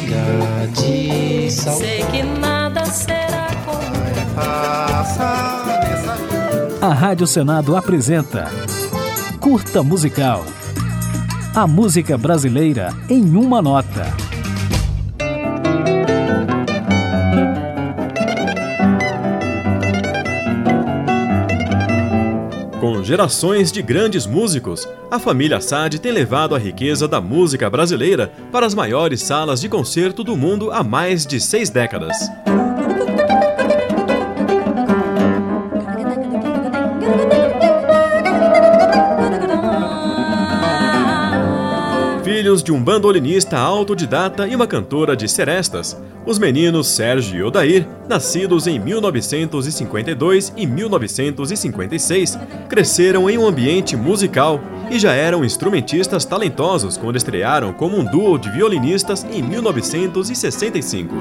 de saudade. Sei que nada será como A Rádio Senado apresenta Curta Musical. A música brasileira em uma nota. Com gerações de grandes músicos, a família Sade tem levado a riqueza da música brasileira para as maiores salas de concerto do mundo há mais de 6 décadas. Filhos de um bandolinista autodidata e uma cantora de serestas, os meninos Sérgio e Odair, nascidos em 1952 e 1956, cresceram em um ambiente musical e já eram instrumentistas talentosos quando estrearam como um duo de violinistas em 1965.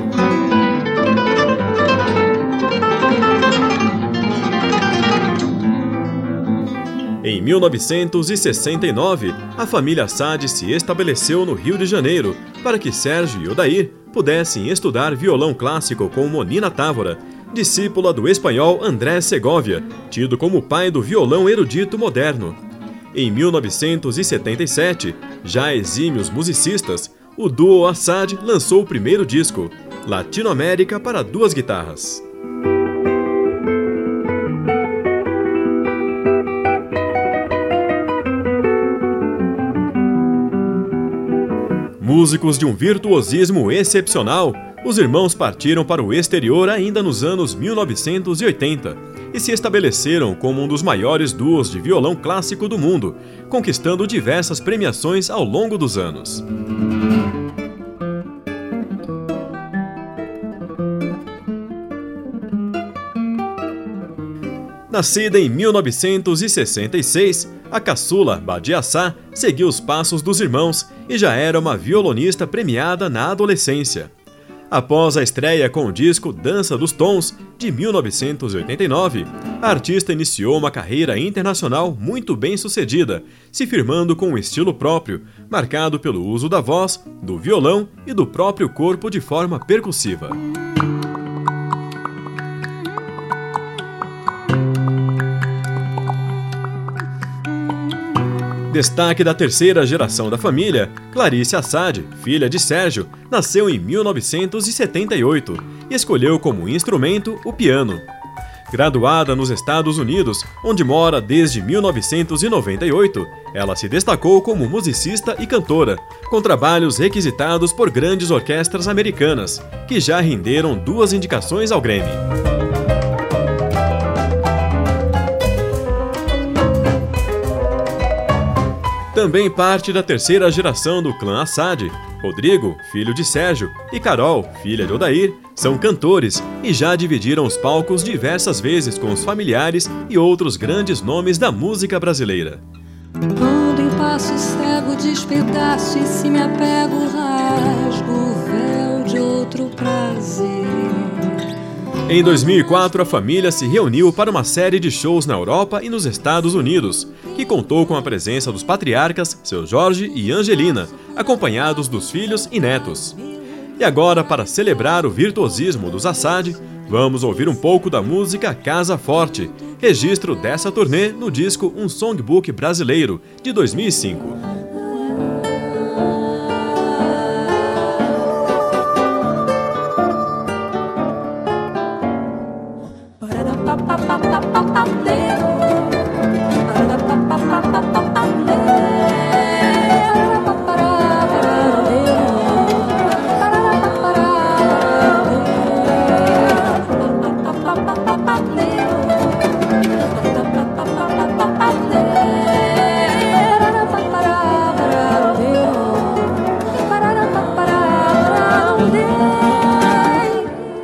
Em 1969, a família Sade se estabeleceu no Rio de Janeiro para que Sérgio e Odair pudessem estudar violão clássico com Monina Távora, discípula do espanhol André Segovia, tido como o pai do violão erudito moderno. Em 1977, já exímios musicistas, o duo Assad lançou o primeiro disco, Latinoamérica para 2 guitarras. Músicos de um virtuosismo excepcional, os irmãos partiram para o exterior ainda nos anos 1980 e se estabeleceram como um dos maiores duos de violão clássico do mundo, conquistando diversas premiações ao longo dos anos. Nascida em 1966, a caçula, Badia Sá, seguiu os passos dos irmãos e já era uma violonista premiada na adolescência. Após a estreia com o disco Dança dos Tons, de 1989, a artista iniciou uma carreira internacional muito bem sucedida, se firmando com um estilo próprio, marcado pelo uso da voz, do violão e do próprio corpo de forma percussiva. Destaque da terceira geração da família, Clarice Assad, filha de Sérgio, nasceu em 1978 e escolheu como instrumento o piano. Graduada nos Estados Unidos, onde mora desde 1998, ela se destacou como musicista e cantora, com trabalhos requisitados por grandes orquestras americanas, que já renderam 2 indicações ao Grammy. Também parte da terceira geração do clã Assad, Rodrigo, filho de Sérgio, e Carol, filha de Odair, são cantores e já dividiram os palcos diversas vezes com os familiares e outros grandes nomes da música brasileira. Quando em passo cego despedaço e se me apego, rasgo o véu de outro prazer. Em 2004, a família se reuniu para uma série de shows na Europa e nos Estados Unidos, que contou com a presença dos patriarcas, Seu Jorge e Angelina, acompanhados dos filhos e netos. E agora, para celebrar o virtuosismo dos Assad, vamos ouvir um pouco da música Casa Forte, registro dessa turnê no disco Um Songbook Brasileiro, de 2005.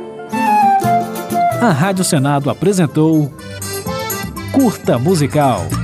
A Rádio Senado apresentou Curta Musical.